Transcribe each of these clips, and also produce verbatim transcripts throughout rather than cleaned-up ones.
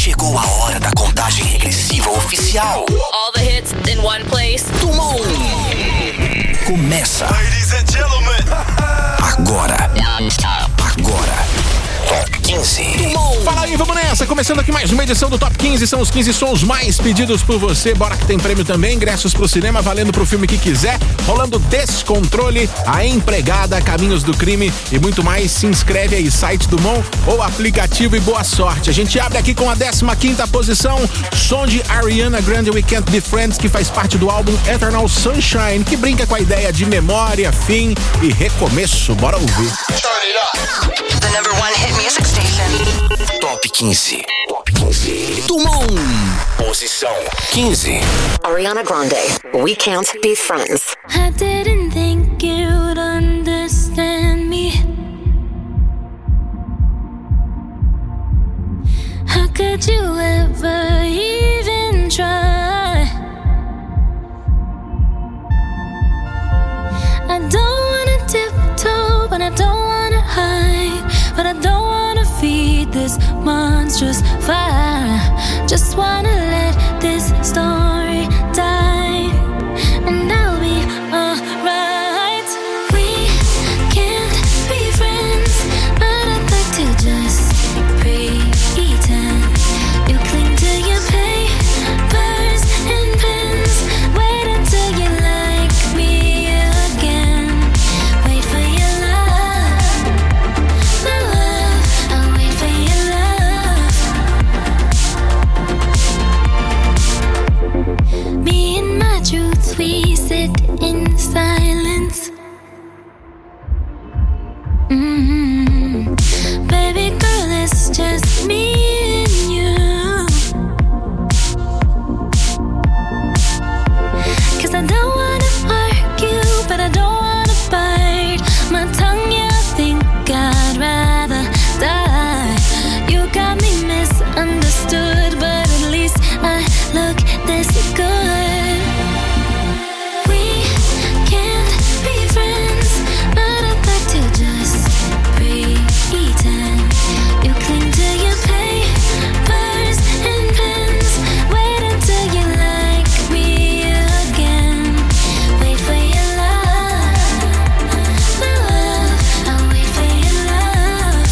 Chegou a hora da contagem regressiva oficial. All the hits in one place. Tumon. Começa. Ladies and gentlemen. Agora. Agora. Top quinze. Tumon. Fala aí, vamos nessa. Começando aqui mais uma edição do Top quinze. São os quinze sons mais pedidos por você. Bora que tem prêmio também. Ingressos pro cinema, valendo pro filme que quiser. Rolando Descontrole, A Empregada, Caminhos do Crime e muito mais. Se inscreve aí, site do Mon ou aplicativo, e boa sorte. A gente abre aqui com a décima quinta posição. Som de Ariana Grande, We Can't Be Friends, que faz parte do álbum Eternal Sunshine, que brinca com a ideia de memória, fim e recomeço. Bora ouvir. The number one hit music station. Top quinze. Top quinze. Tumon. Posição quinze. Ariana Grande, We Can't Be Friends. I didn't think you'd understand me. How could you ever even try? I don't wanna tiptoe, but I don't wanna hide. But I don't wanna feed this monstrous fire. Just wanna let this story die, and I'll be alright. We can't be friends, but I'd like to just pretend. You cling to your papers and pens. Wait until you like me again. Wait for your love, my love. I'll wait for your love. Me and my truth, we sit in silence. Mm-hmm. Baby girl, it's just me and you. 'Cause I don't wanna argue, but I don't wanna bite my tongue. Yeah, I think I'd rather die. You got me misunderstood, but at least I look this good. We can't be friends, but I'd like to just pretend. You cling to your papers and pens. Wait until you like me again. Wait for your love, my love. I'll wait for your love.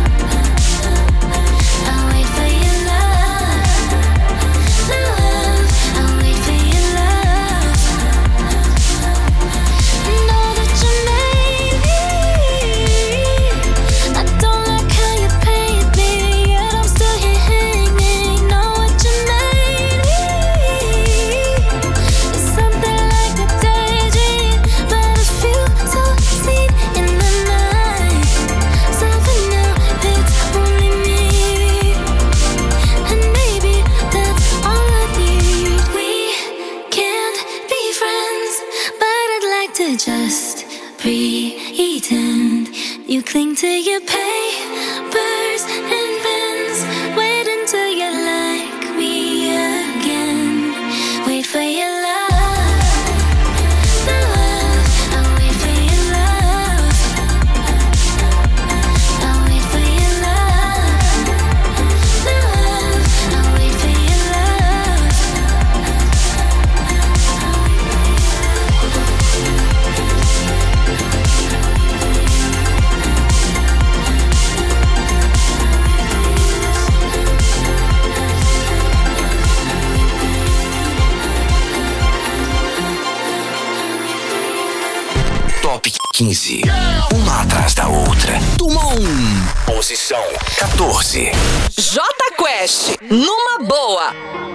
I'll wait for your love, my love. I'll wait for your love. Know that you made me. I don't like how you paint me, yet I'm still here hanging. Know what you made me. It's something like a daydream, but it feels so seen in the night. So for now, it's only me, and maybe that's all I need. We can't be friends, but I'd like to just pretend. You cling to your papers and pens. Wait until you like me again. Wait for your love, my love. I'll wait for your love. I'll wait for your love, my love. I'll wait for your love. Top quinze. Uma atrás da outra. Tumon. Posição quatorze. Jota Quest, numa boa.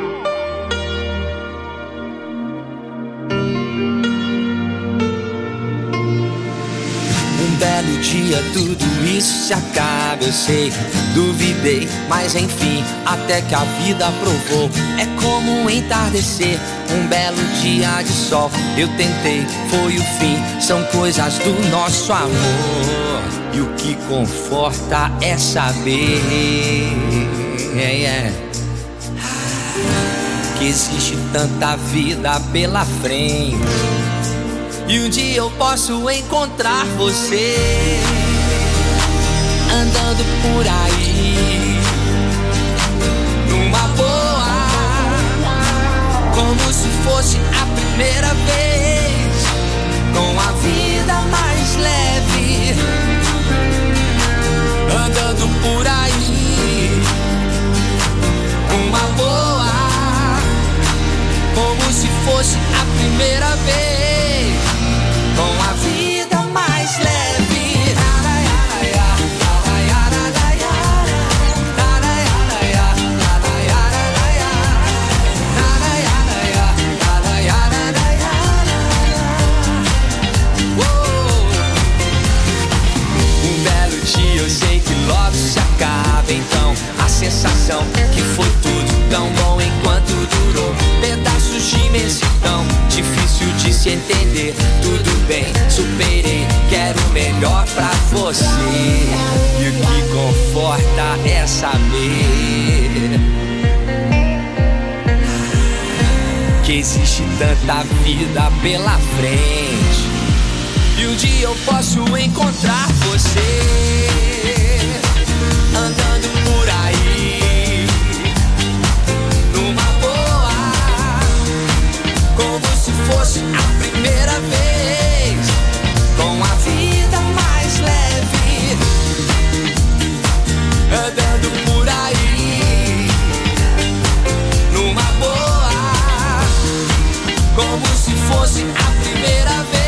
Um belo dia tudo isso se acaba, eu sei. Duvidei, mas enfim, até que a vida provou. É como um entardecer, um belo dia de sol. Eu tentei, foi o fim, são coisas do nosso amor. E o que conforta é saber yeah, yeah, que existe tanta vida pela frente. E um dia eu posso encontrar você andando por aí, numa coração a sensação que foi tudo tão bom enquanto durou. Pedaços de imensidão, difícil de se entender. Tudo bem, superei, quero o melhor pra você. E o que conforta é saber que existe tanta vida pela frente. E um dia eu posso encontrar você andando por aí, numa boa, como se fosse a primeira vez, com a vida mais leve, andando por aí, numa boa, como se fosse a primeira vez.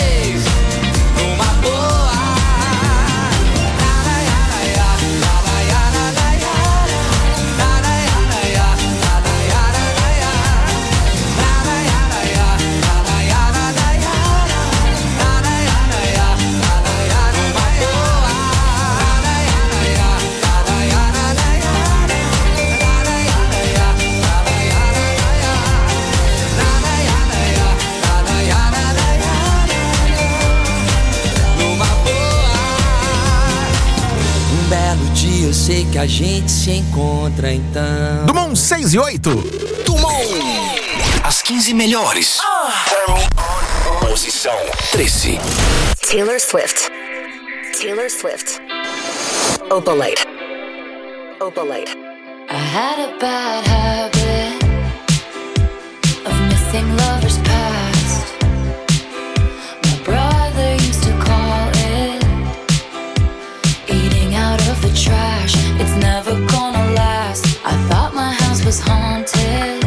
Eu sei que a gente se encontra então. Dumont seis e oito. Dumont. As quinze melhores. Oh. Posição treze. Taylor Swift. Taylor Swift. Opalite. Opalite. I had a bad habit of missing lovers past. My brother used to call it eating out of the trash. It's never gonna last. I thought my house was haunted.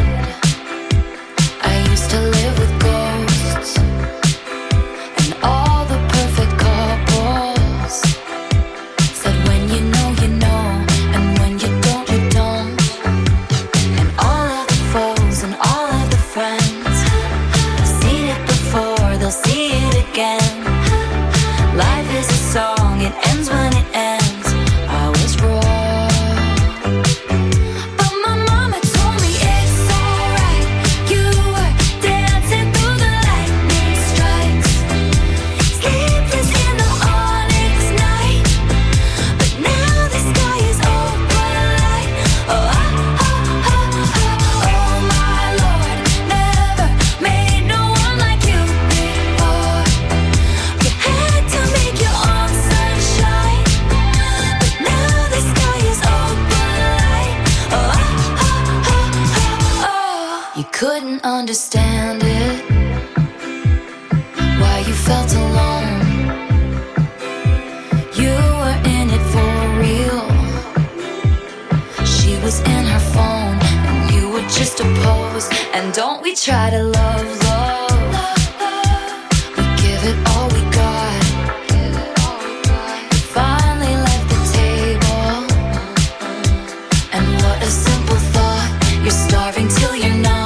I used to live with ghosts and all the perfect couples said when you know you know, and when you don't you don't. And all of the foes and all of the friends have seen it before, they'll see it again. Life is a song, it ends when it ends. I was wrong. Couldn't understand it, why you felt alone. You were in it for real. She was in her phone and you were just a pose. And don't we try to love, love. We give it all we got. You finally left the table. And what a simple thought, you're starving till you're not.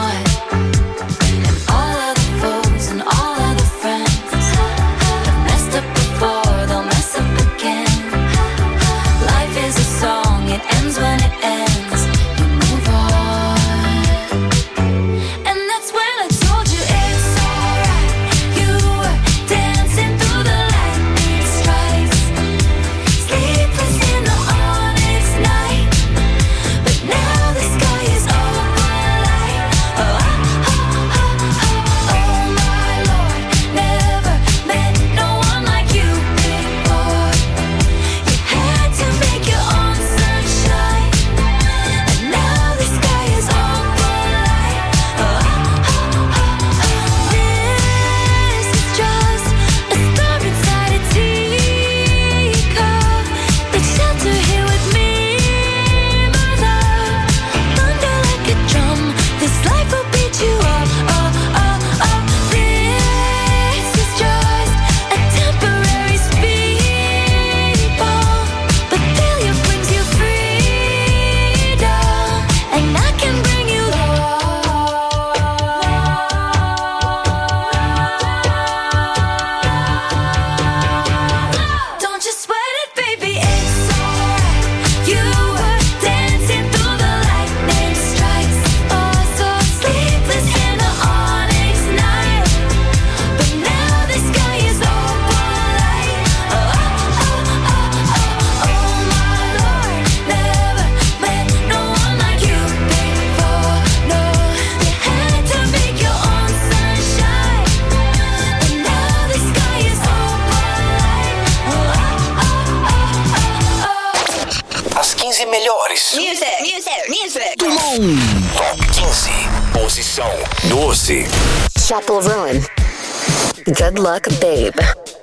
melhores. Music, music, music. Dumont. Top quinze. Posição doze. Chapel Roan. Good Luck, Babe.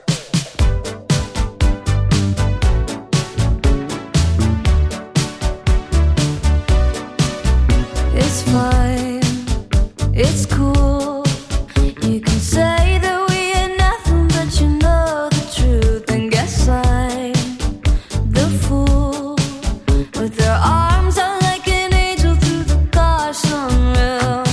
It's fine, it's cool. You can say that we ain't nothing, but you know the truth. And guess I'm the fool with their arms out like an angel through the car sunroof.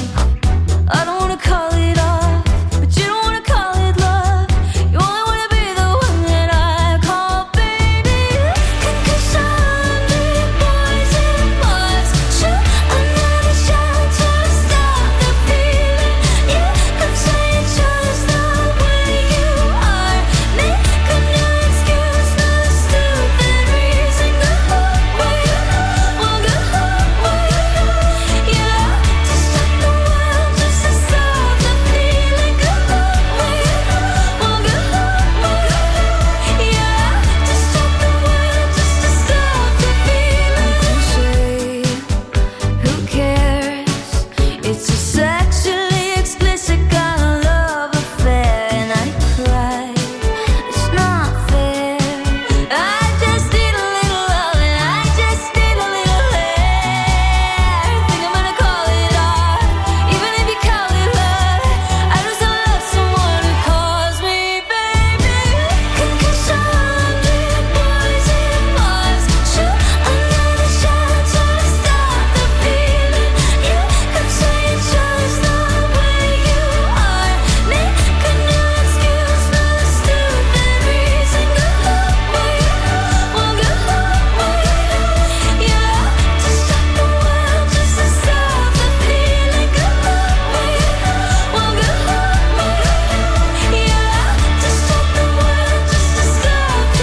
I don't wanna call it off, but you don't wanna call it love. You only wanna be the one that I call baby. Cause a hundred boys and boys shoot another shot to stop the feeling. You could say it's just the way you are. Make a new excuse for the stupid reason. Go home where you well, go home where you yeah. To stop the world just to stop the feeling. Go home where you well, go home where you yeah. To stop the world just to stop the feeling. Cliche, who cares? It's a sexually explicit kind of love affair, and I cry. It's not fair. I just need a little love, and I just need a little air. Think I'm gonna call it art, even if you call it love. I just don't love someone who calls me baby. Cause a hundred boys and boys shoot another shot to stop the feeling. You could say it's just the way you are. Make a new excuse for the stupid reason. Go home where you well, go home where you yeah. To stop the world just to stop the feeling. Go home where you well, go home where you yeah. To stop the world just to stop the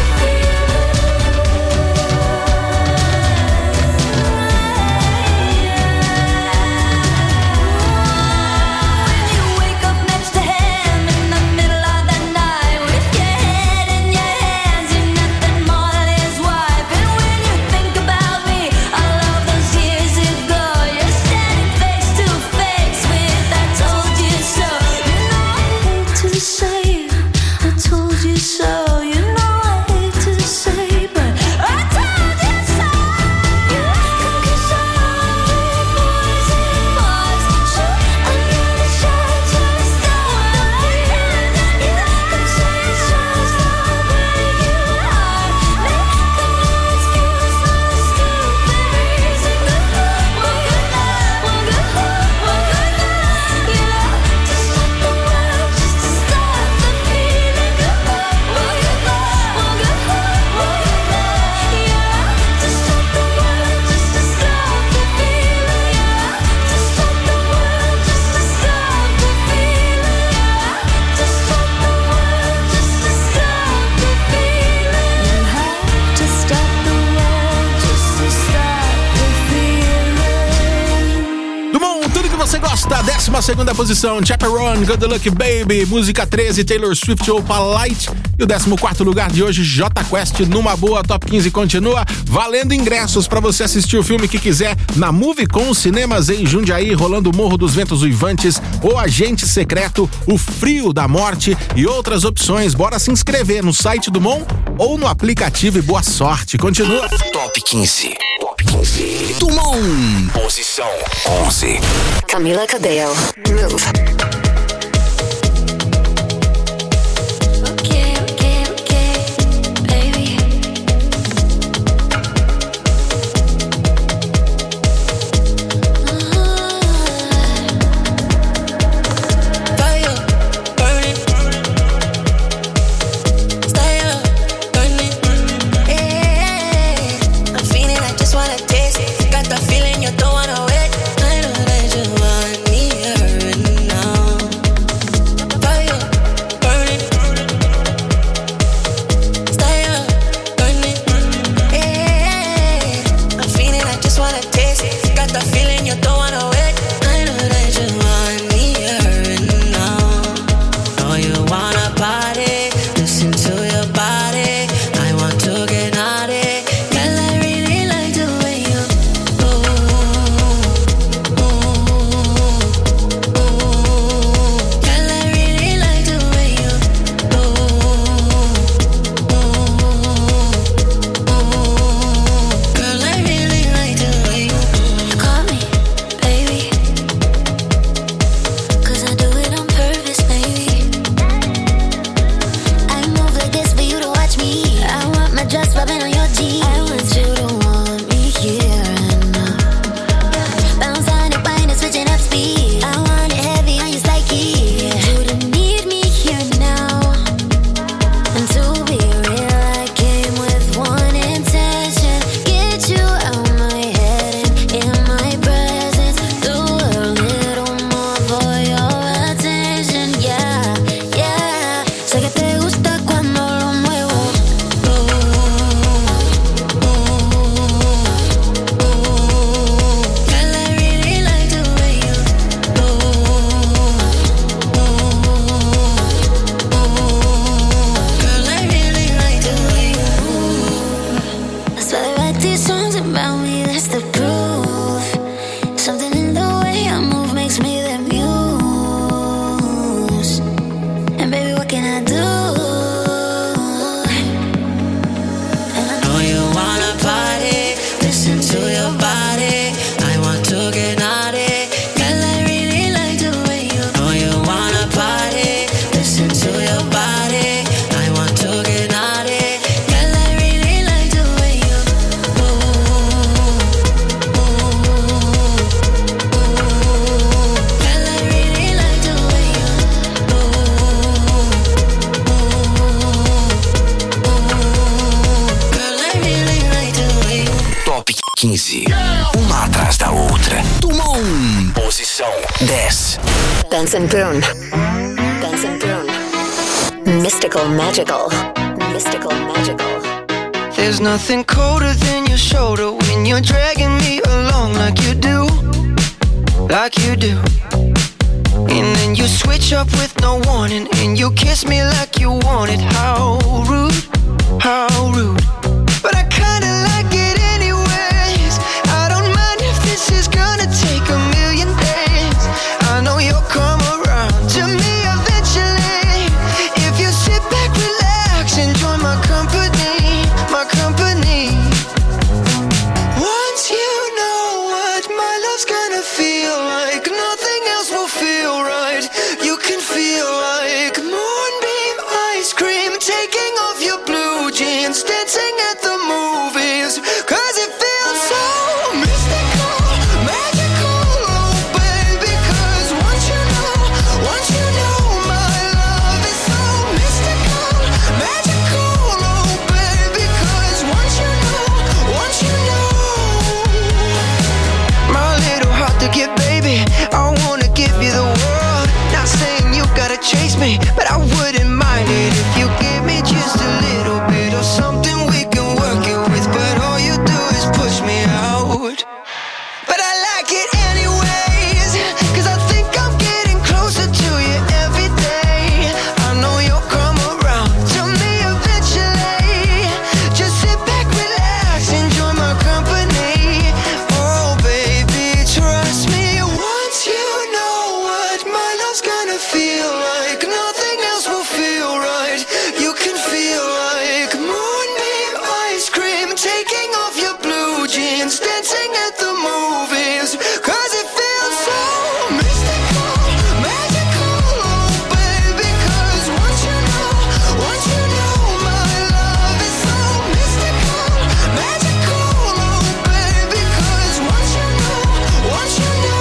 feeling. When you wake up next to him in the middle of the night with your head in your hands, you're nothing more than his wife. And when you think about me, all of those years ago, you're standing face to face with I told you so. You know I hate to say it, I told you so. You know I hate to say, but I told you so. Cause a hundred boys and boys shoot another shot to stop the feeling. You could say it's just the way you are. Make a new excuse for the stupid reason. Go home where you well, go home where you yeah. To stop the world just to stop the feeling. Go home where you well, go home where you yeah. To stop the world just to stop the feeling. Yeah. To stop the world just to stop the feeling. Yeah. To stop the world just to stop the feeling. You have to stop the world just to stop the feeling. Dumont, tudo que você gosta. Décima segunda posição, Chapel Roan, Good Luck Baby. Música treze, Taylor Swift, Opalite. E o décimo quarto lugar de hoje, Jota Quest, Numa Boa. Top quinze continua valendo ingressos pra você assistir o filme que quiser na Movicon Cinemas em Jundiaí, rolando o Morro dos Ventos Uivantes, O Agente Secreto, O Frio da Morte e outras opções. Bora se inscrever no site do Mon ou no aplicativo e boa sorte. Continua. Top quinze. Top quinze. Dumont. Posição onze. Camila Cabello. Move. Okay, okay, okay, baby. Fire, burning. Stay up, burning. Yeah, I'm feeling, I just wanna taste it. Got the feeling you don't wanna wait. I know that you want me here and now. quinze. Uma atrás da outra. Tumon. Posição dez. Benson Boone. Benson Boone. Mystical, magical. Mystical, magical. There's nothing colder than your shoulder when you're dragging me along like you do, like you do. And then you switch up with no warning and you kiss me like you want it. How rude, how rude. But I kinda like it anyways. I don't mind if this is gonna take a million days. I know you'll come around to me eventually. If you sit back, relax, enjoy my company, my company. Once you know what my love's gonna feel like, nothing else will feel right. You can feel like moonbeam ice cream, taking off your blue jeans, dancing at the movies. Cause it feels so mystical, magical, oh baby. Cause once you know, once you know my love is so mystical, magical, oh baby. Cause once you know, once you know my little heart to give, baby, I wanna give you the world. Not saying you gotta chase me, but I wouldn't mind it if you give me just a little bit of something we can work it with. But all you do is push me out. But I like it anyways, cause I think I'm getting closer to you every day. I know you'll come around to me eventually. Just sit back, relax, enjoy my company. Oh baby, trust me. Once you know what my love's gonna feel like, nothing else will feel right. You can feel like moonbeam ice cream, taking off your blue jeans, dancing at the movies. Cause it feels so mystical, magical, oh baby. Cause once you know, once you know my love is so mystical, magical, oh baby. Cause once you know, once you know.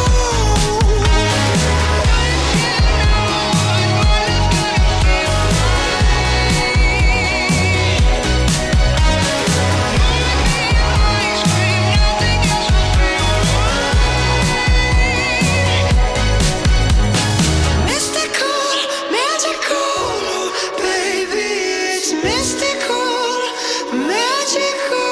Mystical, magical, oh baby, it's mystical, magical.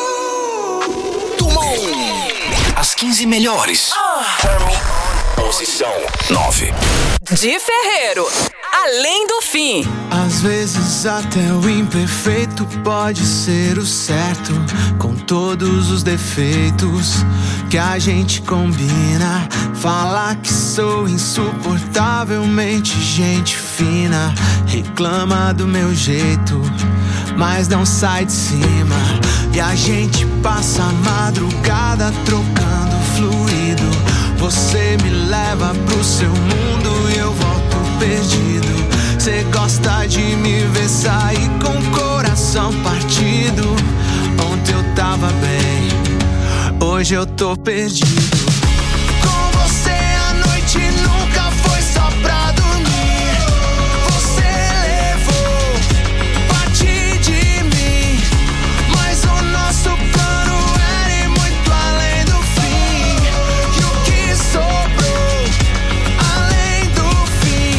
Tumon. As quinze melhores. Posição nove. De Ferreiro, Além do Fim. Às vezes até o imperfeito pode ser o certo, com todos os defeitos que a gente combina. Falar que sou insuportavelmente gente fina, reclama do meu jeito, mas não sai de cima. E a gente passa a madrugada trocando fluido. Você me leva pro seu mundo e eu volto perdido. Cê gosta de me ver sair com o coração partido. Ontem eu tava bem, hoje eu tô perdido. Com você a noite nunca foi só pra dormir. Você levou parte de mim, mas o nosso plano era ir muito além do fim. E o que sobrou além do fim?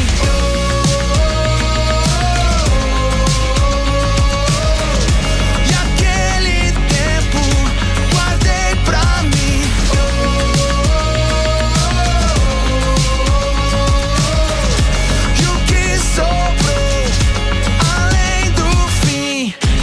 E aquele tempo guardei pra mim. E o que sobrou além do fim?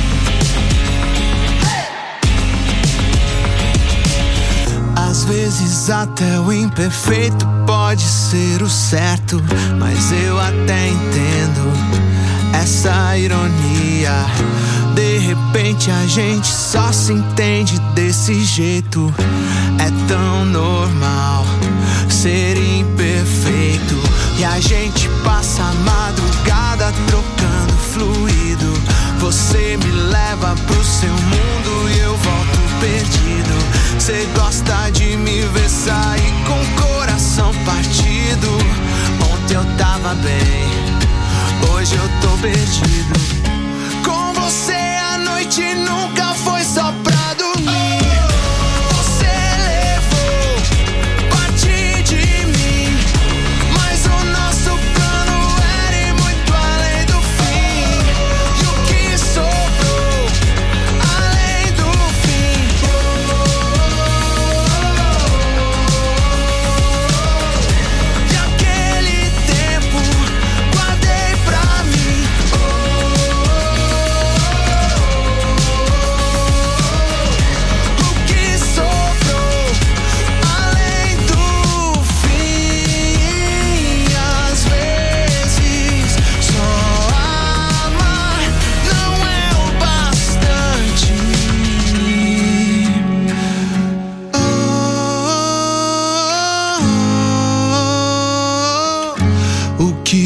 Às vezes até o imperfeito pode ser o certo, mas eu até entendo essa ironia. De repente a gente só se entende desse jeito. É tão normal ser imperfeito. E a gente passa a madrugada trocando fluido. Você me leva pro seu mundo e eu volto perdido. Cê gosta de me ver sair com o coração partido. Ontem eu tava bem, hoje eu tô perdido. Com você a noite nunca foi só pra dormir.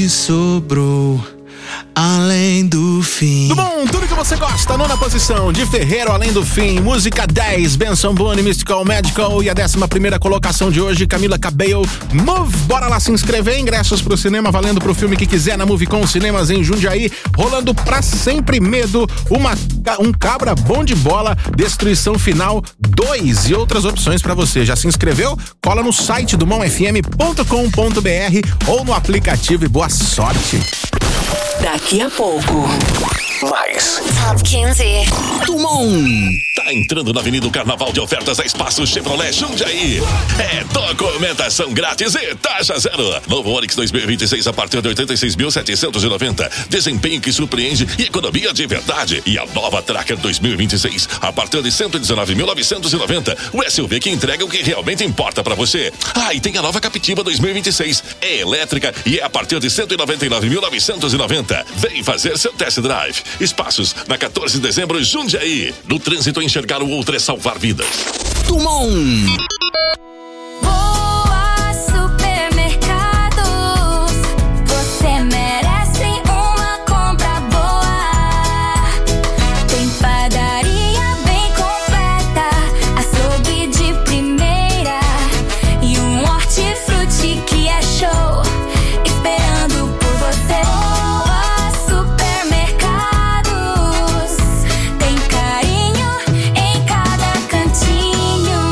sobrou além do fim. Do bom, tudo que você gosta, nona posição, de Ferreiro, Além do Fim, música dez, Benson Boone, Mystical Magical, e a décima primeira colocação de hoje, Camila Cabello, Move. Bora lá se inscrever, ingressos pro cinema, valendo pro filme que quiser na Movicon Cinemas em Jundiaí, rolando Pra Sempre Medo, uma, um cabra bom de bola, Destruição Final dois e outras opções pra você. Já se inscreveu? Cola no site do mão f m ponto com ponto b r ou no aplicativo e boa sorte. Daqui a pouco, Mais. Top quinze. Tumon. Tá entrando na Avenida do Carnaval de Ofertas a Espaço Chevrolet Jundiaí. É documentação grátis e taxa zero. Novo Onix dois mil e vinte e seis a partir de oitenta e seis mil setecentos e noventa. Desempenho que surpreende e economia de verdade. E a nova Tracker dois mil e vinte e seis a partir de cento e dezenove mil novecentos e noventa. O S U V que entrega o que realmente importa pra você. Ah, e tem a nova Captiva dois mil e vinte e seis. É elétrica e é a partir de cento e noventa e nove mil novecentos e noventa. Vem fazer seu test drive. Espaços na quatorze de dezembro, Jundiaí. No trânsito, enxergar o outro é salvar vidas. Tumon. Boa Supermercados, você merece uma compra boa. Tem padaria bem completa, açougue de primeira e um hortifruti que é show, esperando por você. Boa Supermercados, tem carinho em cada cantinho.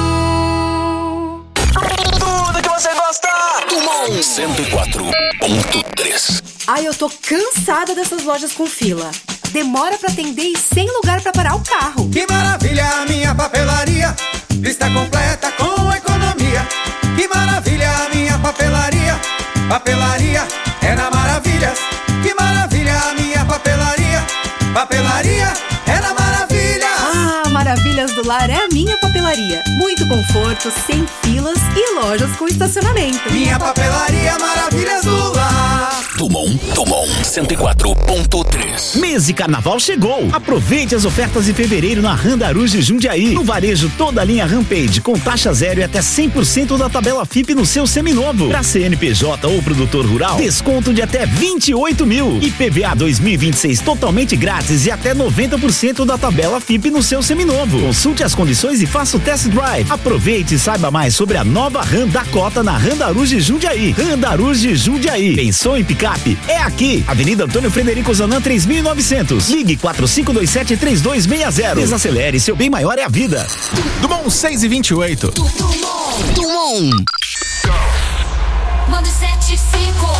Tudo que você gosta. Tumon cento e quatro ponto três. Ai, eu tô cansada dessas lojas com fila. Demora pra atender e sem lugar pra parar o carro. Que maravilha, minha papelaria está completa com economia. Que maravilha, minha papelaria. Papelaria é na Maravilhas. Que maravilha, minha papelaria. Papelaria é na Maravilhas. Ah, Maravilhas do Lar é a minha papelaria. Muito conforto, sem filas e lojas com estacionamento. Minha papelaria, Maravilhas do Lar. Tumon, Tumon cento e quatro ponto três. Mês de carnaval chegou. Aproveite as ofertas de fevereiro na Randaruge Jundiaí. No varejo, toda a linha Rampage com taxa zero e até cem por cento da tabela F I P no seu seminovo. Pra C N P J ou produtor rural, desconto de até vinte e oito mil. I P V A dois mil e vinte e seis totalmente grátis e até noventa por cento da tabela F I P no seu seminovo. Consulte as condições e faça o test drive. Aproveite e saiba mais sobre a nova Ram Dakota na Randaruge Jundiaí. Randaruge Jundiaí. Pensou em picape? É aqui. Avenida Antônio Frederico Zanan três mil e novecentos. Ligue quatro cinco dois sete três dois seis zero. Desacelere, seu bem maior é a vida. Tumon seis e vinte e oito. Tumon. Manda sete cinco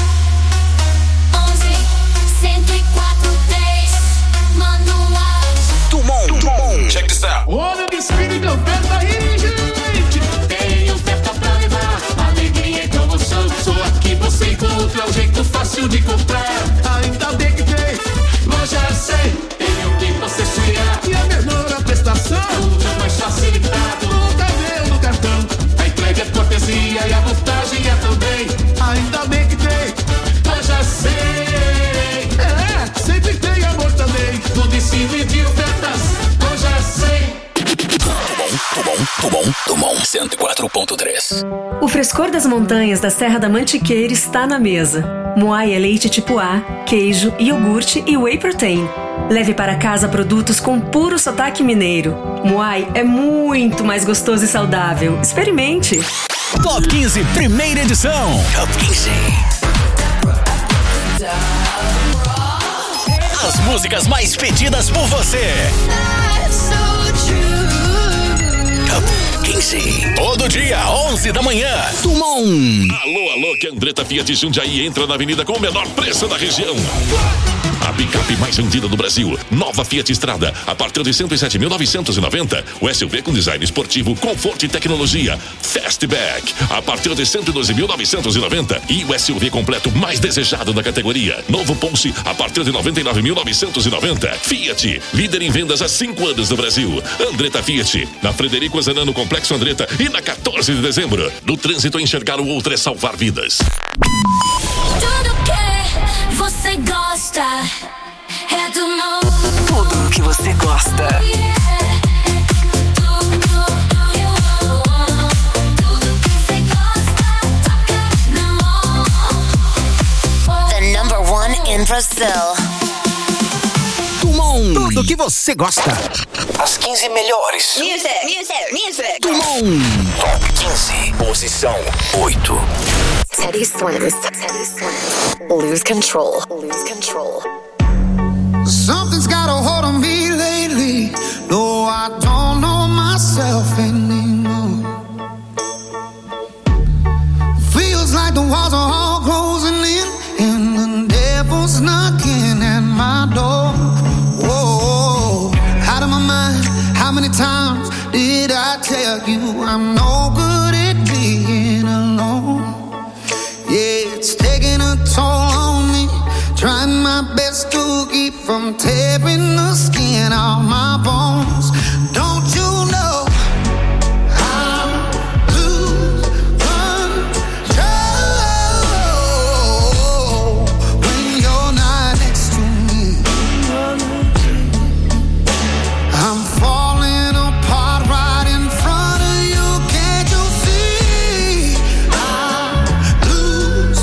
onze cento e quatro três. Manda um áudio. Tumon, Tumon. Check this out. Olha o espírito oferta aí, gente. Tem oferta pra levar, alegria e promoção. Só aqui você encontra um jeito fácil de comprar. Ainda bem que tem Loja cem. Tem o que você sonhar e a menor prestação. Tudo mais facilitado no carnê ou no cartão. A entrega é cortesia e a montagem é também. Ainda bem que tem Loja cem. É, sempre tem amor também. Tudo em cima e de ofertas. Loja cem. Tumon, Tumon, Tumon cento e quatro ponto três. O frescor das montanhas da Serra da Mantiqueira está na mesa. Moai é leite tipo A, queijo, iogurte e whey protein. Leve para casa produtos com puro sotaque mineiro. Moai é muito mais gostoso e saudável. Experimente! Top quinze, primeira edição. Top quinze. As músicas mais pedidas por você. Top quinze. Todo dia, onze da manhã. Tumon. Alô, alô, que Andretta Fiat Jundiaí entra na avenida com o menor preço da região. A picape mais vendida do Brasil. Nova Fiat Strada, a partir de cento e sete mil novecentos e noventa. O S U V com design esportivo, conforto e tecnologia. Fastback, a partir de cento e doze mil novecentos e noventa. E o S U V completo mais desejado da categoria. Novo Pulse, a partir de noventa e nove mil novecentos e noventa. Fiat, líder em vendas há cinco anos no Brasil. Andretta Fiat, na Frederico Zanan, no Complexo Andretta. E na quatorze de dezembro. No trânsito, enxergar o outro é salvar vidas. Tudo que você gosta é do novo. tudo que você gosta. The Brasil. Tumon. Tudo que você gosta. As quinze melhores. Music, music, music. Tumon. Top quinze. Posição oito. Teddy Swims. Teddy Swims. Lose control. Lose control. Something's got a hold on me lately. No, I don't know myself anymore. Feels like the walls are all closing in, and the devil's knocking at my door. Whoa, out of my mind. How many times did I tell you I'm no good at being alone? Yeah, it's taking a toll on me. Trying my best to keep from tearing the skin off my bones. Don't you know I lose control when you're not next to me? I'm falling apart right in front of you. Can't you see? I lose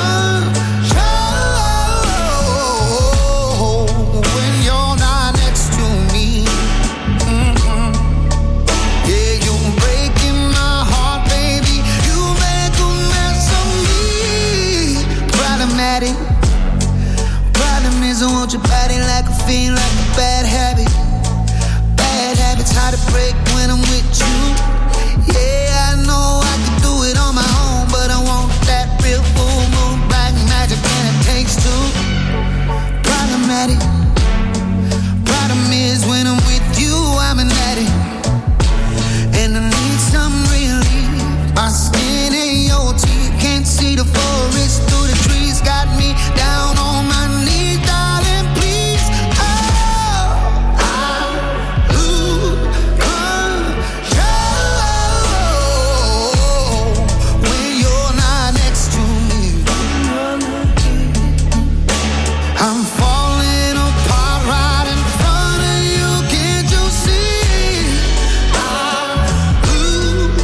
control when you're not next to me. Mm-mm. Yeah, you're breaking my heart, baby. You make a mess of me. Problematic. Problem is I want your body like a fiend, like a bad habit. Bad habits hard to break when I'm with you. Yeah, I know I can do it on my own, but I want that real full moon black magic, and it takes two. Problematic. Problem is when I'm with you, I'm an addict, and I need some relief. My skin and your teeth can't see the forest through the trees. Got me down on my knees, darling, please. Oh, I lose control when you're not next to me. I'm falling apart right in front of you. Can't you see? I lose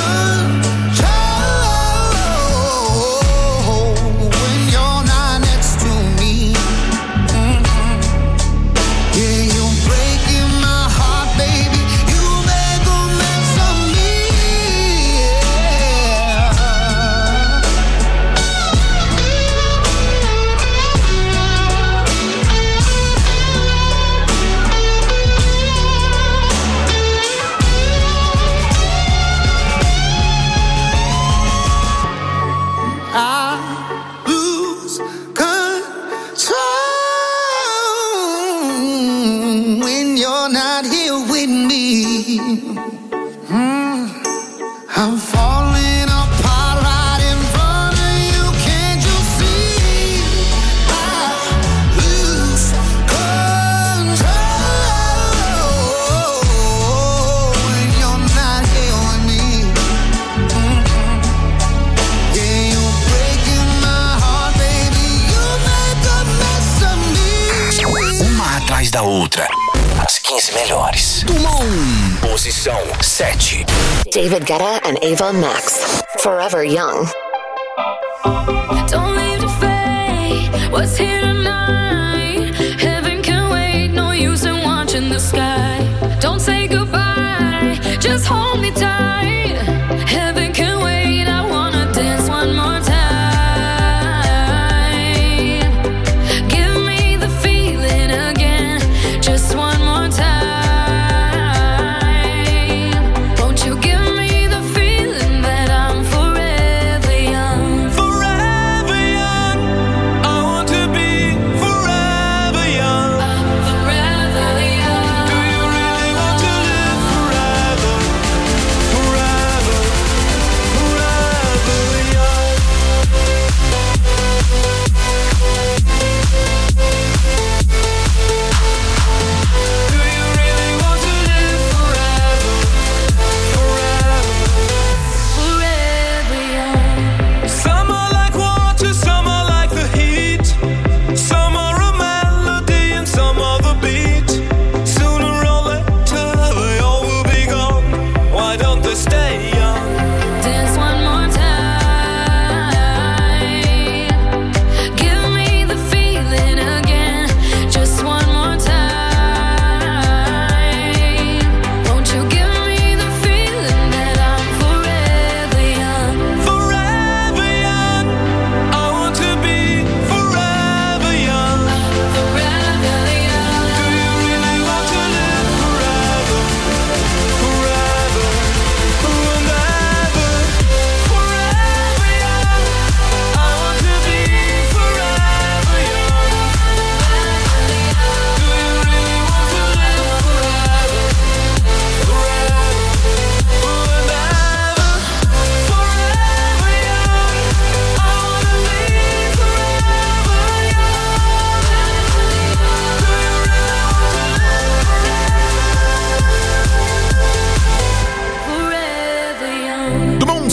control when you're not next to me. Mm-mm. Yeah, you're breaking my heart, baby. You make a mess of me. I lose control when you're not here with me. Mm. I'm falling apart right in front of you. Can't you see? I lose control when you're not here with me. Mm-mm. Yeah, you're breaking my heart, baby. You make a mess of me. Uma atrás da outra. As quinze melhores. Tumon. Posição sete. David Guetta and Ava Max. Forever Young. Don't leave to fade. What's here tonight? Heaven can wait. No use in watching the sky. Don't say goodbye. Just hold me tight. Heaven can wait. I wanna dance one more time. Give me the feeling again. Just one more time. Won't you give me the feeling that I'm forever young? Forever young. I want to be forever young. I'm forever young. Do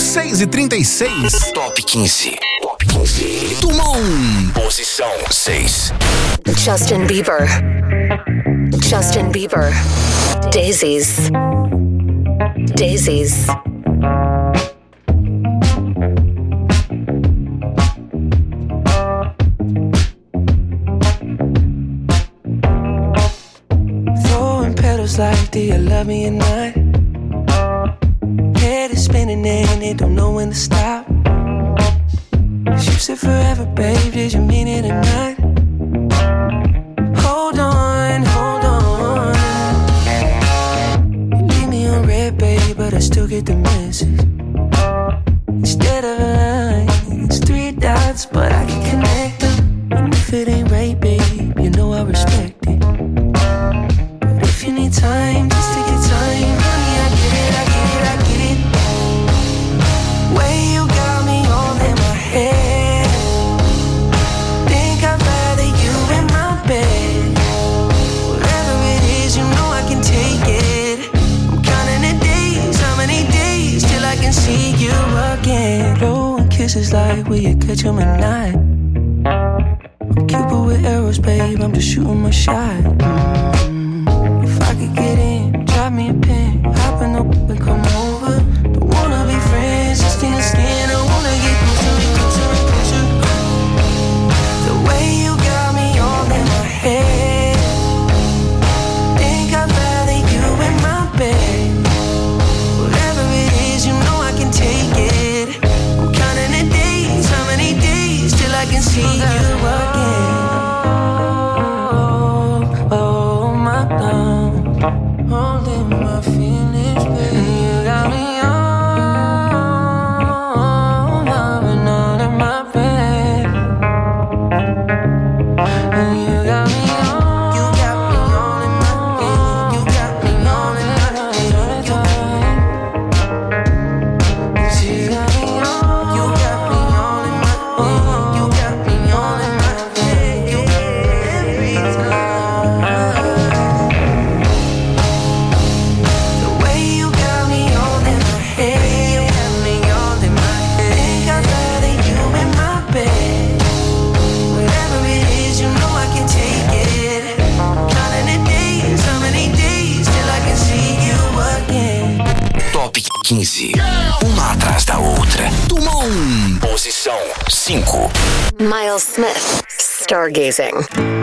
seis e trinta e seis. Top quinze. Top quinze. Tumon. Posição seis. Justin Bieber. Justin Bieber. Daisies. Daisies. Throwing petals like, do you love me or not? Head is spinning and it don't know when to stop. You said forever, babe, did you mean it or not? Hold on, hold on. You leave me on red, babe, but I still get the message. Instead of a line, it's three dots, but I can connect them. And if it ain't right, babe, you know I respect it. But if you need time, just take your time, honey, I get it, I get it, I get it. Way you got me all in my head. Think I'd rather you in my bed. Whatever it is, you know I can take it. I'm counting the days, how many days till I can see you again. Blowing kisses like, will you catch 'em or not? I'm Cupid with arrows, babe, I'm just shooting my shot. Mm. If I could get in, drop me a pin, hop in the whip and come over. Don't wanna be friends, just in the skin, I wanna get closer and closer and closer. The way you got me all in my head. Think I'd rather you in my bed. Whatever it is, you know I can take it. I'm counting the days, how many days till I can see you again. Oh, oh my love, holding my feelings, baby. You got me all loving all in my bed. And you got me all, you got me all in my bed. You got me all in my bed all the time. You got me all, you got me all in my bed. You got me all in my bed. You every time. The way you got me all in my head. You got me all in my head. Think I'd rather you in my bed. Whatever it is, you know I can take it. Counting the days, how many days till I can see you again. Top quinze. Uma atrás da outra. Tumon. Posição cinco. Miles Smith. Stargazing.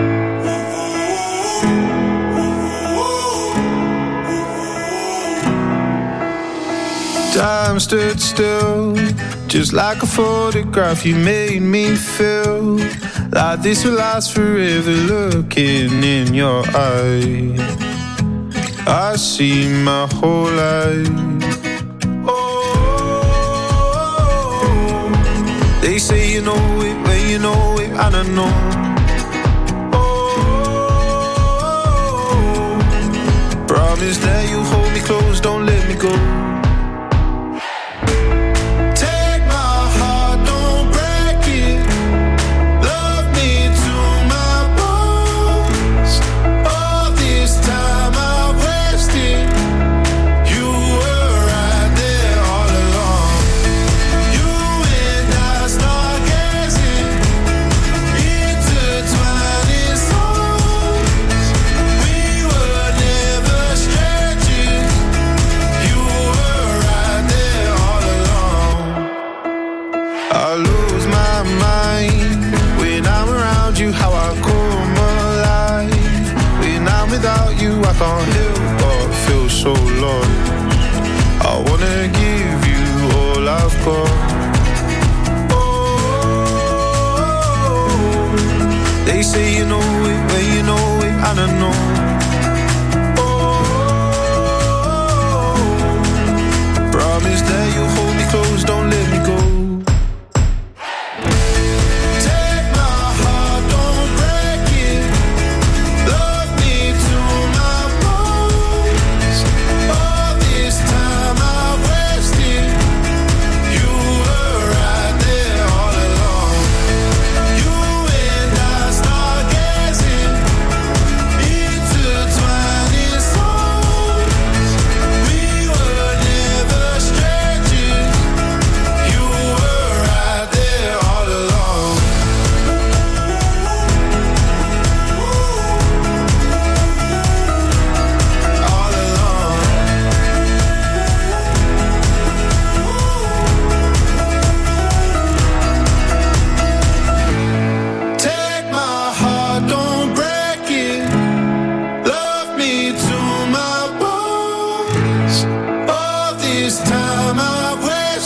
Time stood still, just like a photograph. You made me feel like this will last forever. Looking in your eyes, I see my whole life. Oh, they say you know it when you know it, and I know. Oh, promise that you hold me close, don't let me go. I can't help but feel so lost. I wanna give you all I've got. Oh, they say you know it when you know it, and I know. Oh, promise that you'll hold me close, don't let me go. Into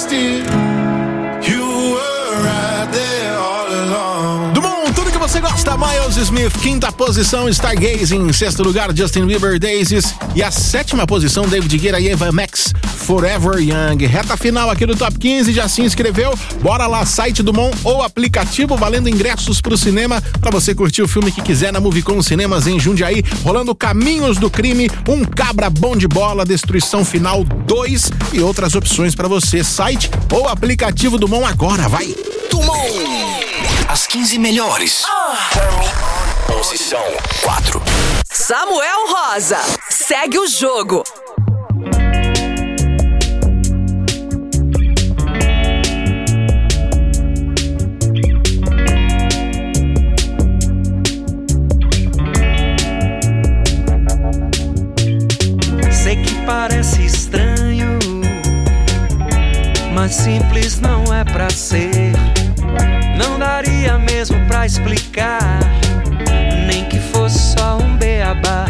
still. You were right there all along. Do mundo, tudo que você gosta, Miles Smith, quinta posição, Stargazing, sexto lugar, Justin Bieber, Daisies, e a sétima posição, David Guetta e Eva Max, Forever Young. Reta final aqui do Top quinze, já se inscreveu? Bora lá, site do Mon ou aplicativo, valendo ingressos pro cinema, pra você curtir o filme que quiser na Movicon Cinemas em Jundiaí, rolando Caminhos do Crime, Um Cabra Bom de Bola, Destruição Final dois e outras opções pra você. Site ou aplicativo do Mon agora, vai! Do Mon! As quinze melhores. Posição quatro. Samuel Rosa, segue o jogo. Sei que parece estranho, mas simples não é pra ser. Não daria mesmo pra explicar, nem que fosse só um beabá.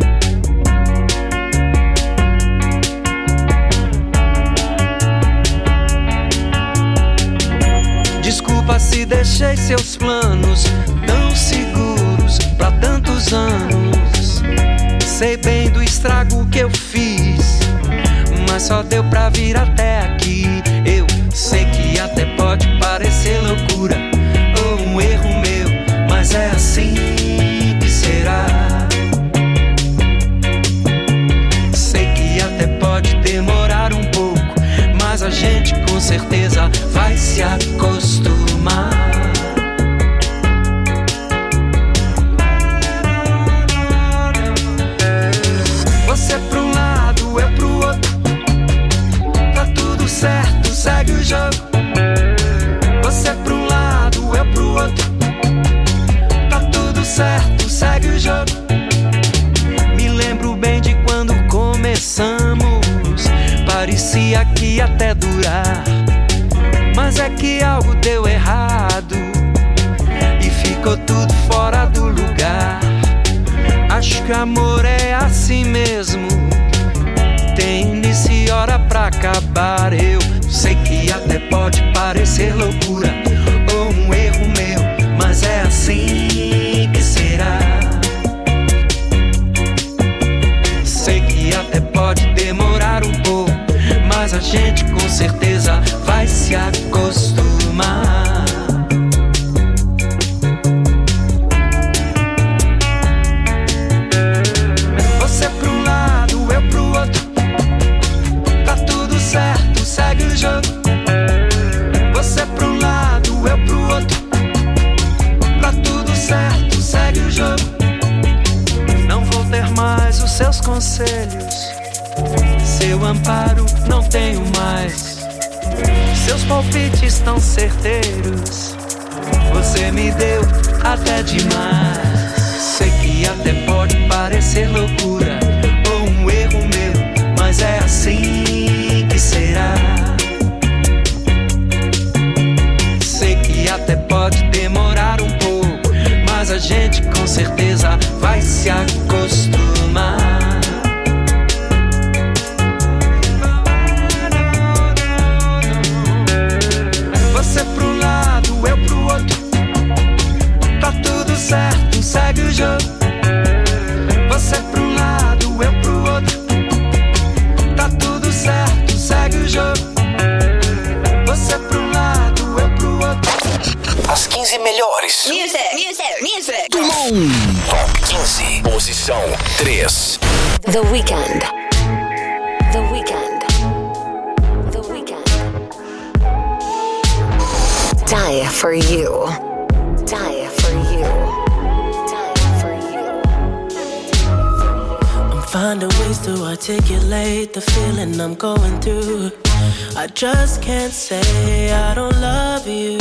Desculpa se deixei seus planos tão seguros pra tantos anos. Sei bem do estrago que eu fiz, mas só deu pra vir até aqui. Eu sei que até pode parecer loucura ou um erro meu, mas é assim que será. Sei que até pode demorar um pouco, mas a gente com certeza vai se acostumar. Você pra um lado, eu pro outro, tá tudo certo, segue o jogo. Você pra um lado, eu pro outro, tá tudo certo, segue o jogo. Me lembro bem de quando começamos, parecia que ia até durar, mas é que algo deu errado e ficou tudo fora do lugar. Acho que amor é assim mesmo, tem início e hora pra acabar. Eu sei que até pode parecer loucura ou um erro meu, mas é assim que será. Sei que até pode demorar um pouco, mas a gente com certeza vai se acostumar. Você pra um lado, eu pro outro, tá tudo certo, segue o jogo. Você pra um lado, eu pro outro, tá tudo certo, segue o jogo. Não vou ter mais os seus conselhos, seu amparo não tenho mais. Seus palpites tão certeiros, você me deu até demais. Sei que até pode parecer loucura ou um erro meu, mas é assim que será. Sei que até pode demorar um pouco, mas a gente com certeza vai se acostumar. Você pro um lado, eu pro outro, tá tudo certo, segue o jogo. Você pro um lado, eu pro outro, tá tudo certo, segue o jogo. Você pro um lado, eu pro outro. As quinze melhores. Music, music, music. Do Mon. Top quinze. Posição três. The Weeknd. The Weeknd. The Weeknd. Die for you. Die for you. Die for you. I'm finding ways to articulate the feeling I'm going through. I just can't say I don't love you,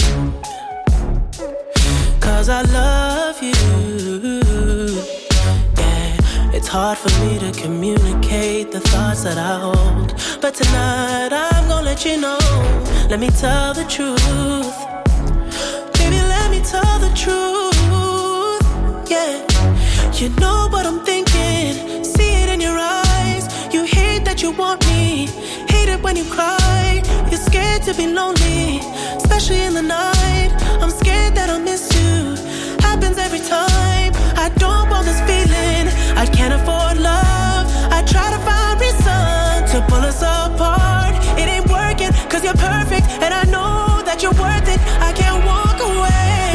'cause I love you. Yeah, it's hard for me to communicate the thoughts that I hold, but tonight I'm gonna let you know. Let me tell the truth. Baby, let me tell the truth. Yeah, you know what I'm thinking, see it in your eyes. You hate that you want me, hate it when you cry. You're scared to to be lonely, especially in the night. I'm scared that I'll miss you. Happens every time. I don't want this feeling. I can't afford love. I try to find reason to pull us apart. It ain't working, cause you're perfect, and I know that you're worth it. I can't walk away.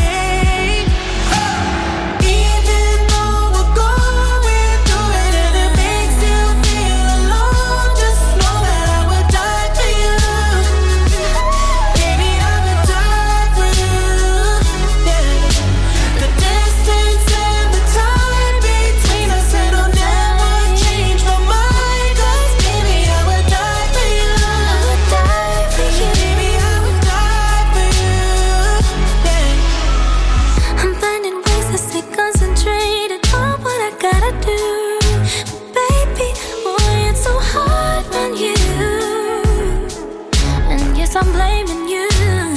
I'm blaming you,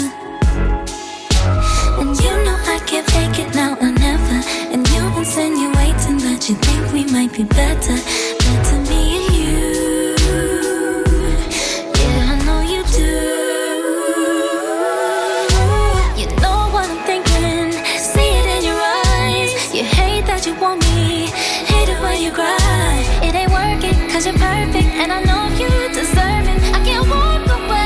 and you know I can't fake it now or never. And you insinuating that you think we might be better, better me and you. Yeah, I know you do. You know what I'm thinking, see it in your eyes. You hate that you want me, hate it when you cry. It ain't working, cause you're perfect, and I know you deserve it. I can't walk away.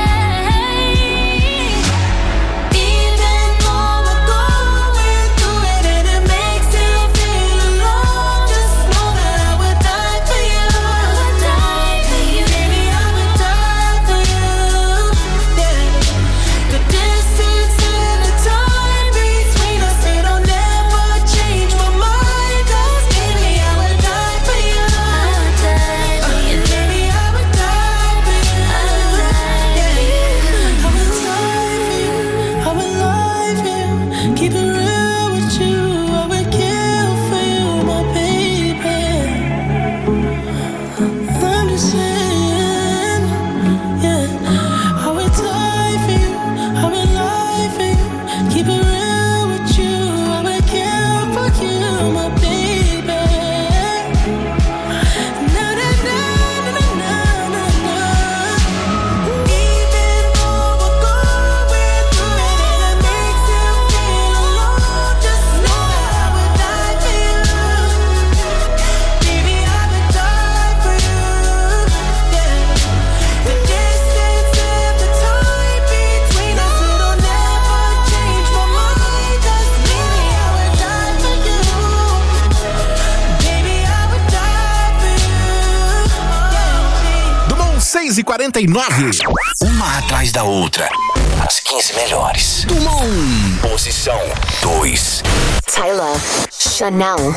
seis e quarenta e nove. Uma atrás da outra. As quinze melhores. Dumont. Posição dois. Tyler, Chanel.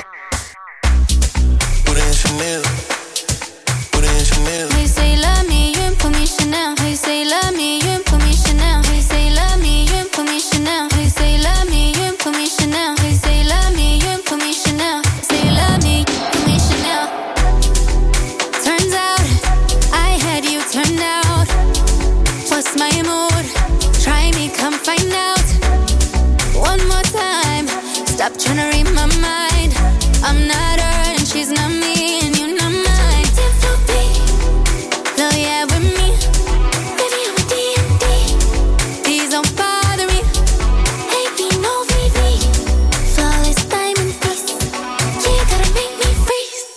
Put in Chanel. Put in Chanel. Hey, say love me, you ain't put me Chanel. Hey, say love me, you ain't put me Chanel. Hey, say love me, you ain't put me Chanel. Hey, say love me, you ain't put me Chanel. Hey, say love me, you ain't put me Chanel. Say love me, put me Chanel. Turns out I had you turned out. What's my mood? Try me, come find out. One more time. Stop trying to read my mind. I'm not her and she's not me, and you're not mine. No, yeah, with me. Baby, I'm a D and D. Please don't bother me. A B, no V V. Flawless diamond face. You gotta make me freeze.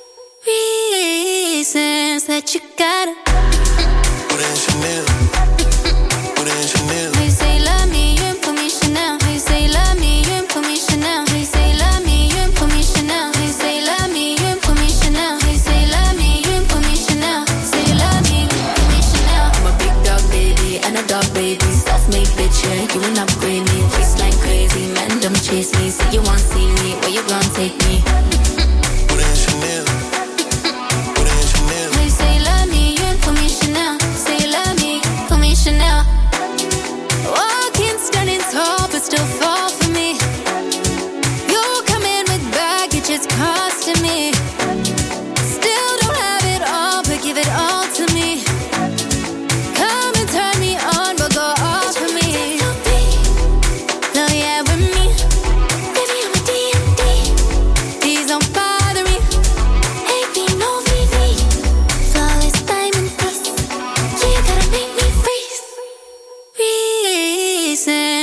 Reasons that you gotta. Put in Chanel. Put in Chanel. Hey, say love me, you ain't put me Chanel. Hey, say love me, you ain't put me Chanel. Hey, say love me, you ain't put me Chanel. Hey, say love me, you ain't put me Chanel. Hey, say love me, you ain't put me Chanel. Say love me, put me Chanel. I'm a big dog baby and a dog baby. Self-made bitch, yeah, you ain't upgrade me. Waistline crazy, man, don't chase me. Say you want see me, where you gon' take me? Put in Chanel. Put in Chanel. Hey, say love me, you ain't put me Chanel. Say love me, put me Chanel. Walking, standing tall, but still fall for me. You come in with baggage, it's costing me. Still don't have it all, but give it all to me. Come and turn me on, but go off for me. No, yeah, with me. Baby, I'm a D and D.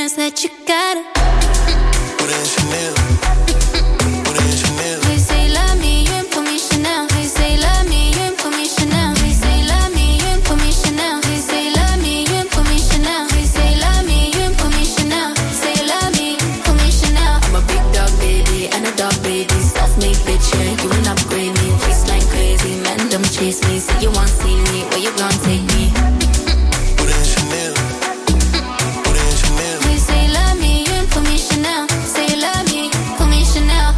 romance that you got. Put in Chanel. Put in Chanel. They say love me, you ain't for me Chanel. They say love me, you ain't for me Chanel. They say love me, you ain't for me Chanel. They say love me, you ain't for me Chanel. They say love me, you ain't for me Chanel. Say love me, for me Chanel. I'm a big dog baby and a dog baby, self-made bitch, yeah, you ain't upgrade me. Waistline crazy, man, don't chase me. Say you want see me, where you gon' take me? Put in Chanel. Put in Chanel. They say love me, you ain't for me Chanel. Say love me, for me Chanel.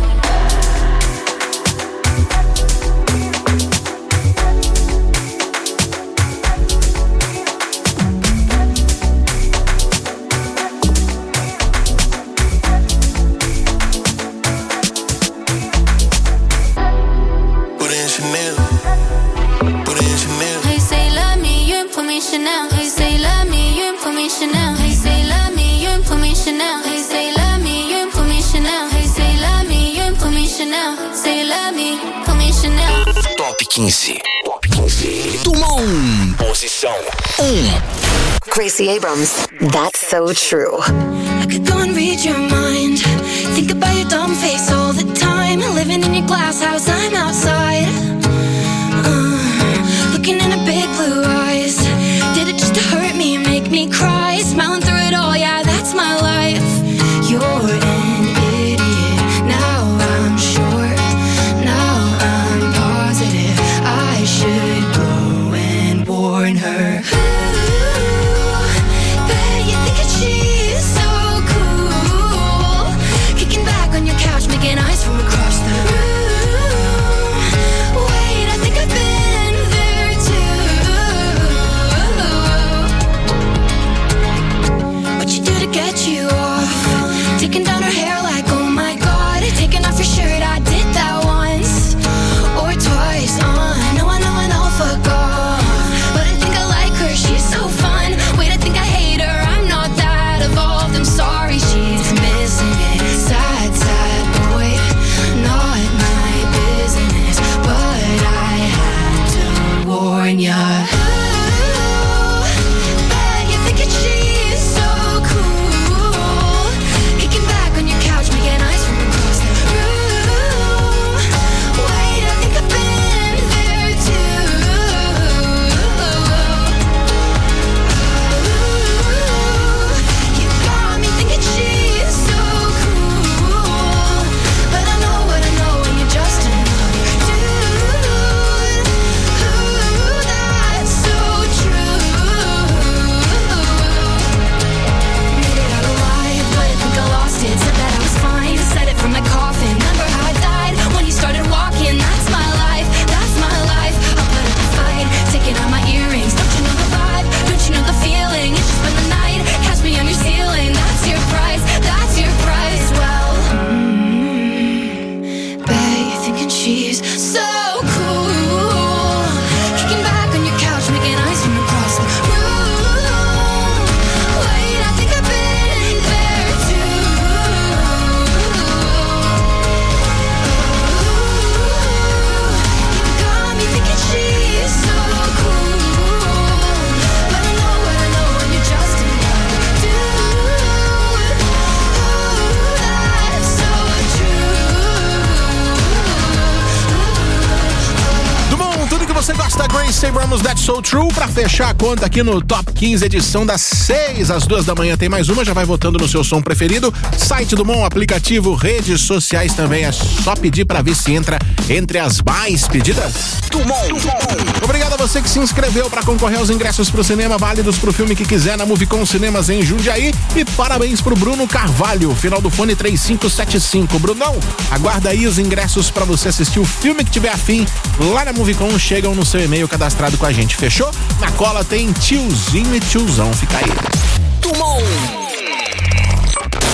Put in Chanel. Put in Chanel. They say love me, you ain't for me Chanel. They say love me, you ain't for me Chanel. They say love me, you ain't for me Chanel. They say love me, you ain't for me Chanel. They say love me, you ain't for me Chanel. Say love me, for me Chanel. Top quinze. Top quinze. Dumont. Posição um. Gracie Abrams, that's so true. I could go and read your mind. Think about your dumb face all the time. Living in your glass house, I'm outside. Uh, looking in her big blue eyes. Did it just to hurt me and make me cry? Smiling through it all, yeah, that's my life. You're an idiot. Now I'm sure. Now I'm positive. I should go and warn her. Bet you think that she's so cool. Kicking back on your couch, making eyes from across the room. Wait, I think I've been there too. What you do to get you off? Taking down her hair like, oh my god. Taking off your shirt, I did that once or twice. Uh, I know, I know, I know, fuck off. But I think I like her, she's so fun. Wait, I think I hate her, I'm not that evolved. I'm sorry, she's missing it. Sad, sad boy, not my business. But I had to warn ya. Bet you think that she's so cool. Kicking back on your couch, making eyes from across the room. Wait, I think I've been there too. You got me thinking she's so cool. But I know what I know, and you're just another dude. Ooh, that's so true. Made it out alive, but I think I lost it. Said that I was fine, said it from my coffin. Remember how I died when you started walking? That's my life, that's my life. I'll put up a fight, taking out my earrings. Don't you know the vibe? Don't you know the feeling? It's just been the night, catch me on your ceiling. That's your price, that's your price. Well, mm, bet you're thinking she's so cool. Kicking back on your couch, making eyes from across the room. Wait, I think I've been there too. You got me thinking she's so cool. But I know what I know, and you're just another dude. Ooh, that's so true. Dumont, tudo que você gosta, Gracie Abrams, That's So True. Pra fechar a conta aqui no Top quinze, edição das seis às duas da manhã. Tem mais uma, já vai votando no seu som preferido. Site Dumont, aplicativo, redes sociais também. É só pedir pra ver se entra entre as mais pedidas. Dumont. Dumont. Obrigado a você que se inscreveu pra concorrer aos ingressos pro cinema, válidos pro filme que quiser na Movicon Cinemas em Jundiaí. E parabéns pro Bruno Carvalho, final do fone três cinco sete cinco. Brunão, aguarda aí os ingressos pra você assistir o filme que tiver afim. Lá na Movicon chegam no seu e-mail cadastrado com a gente, fechou? Na cola tem tiozinho e tiozão, fica aí.